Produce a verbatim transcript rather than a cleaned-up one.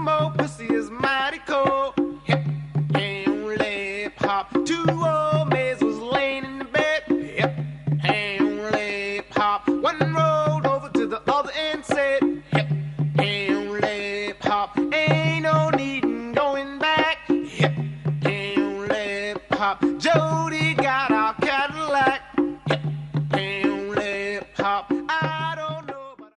more pussy is mighty cold. Hip and lip hop. Two old maids was laying in the bed. Hip and lip hop. One rolled over to the other and said, hip and lip hop. Ain't no need in going back. Hip and lip hop. Jody got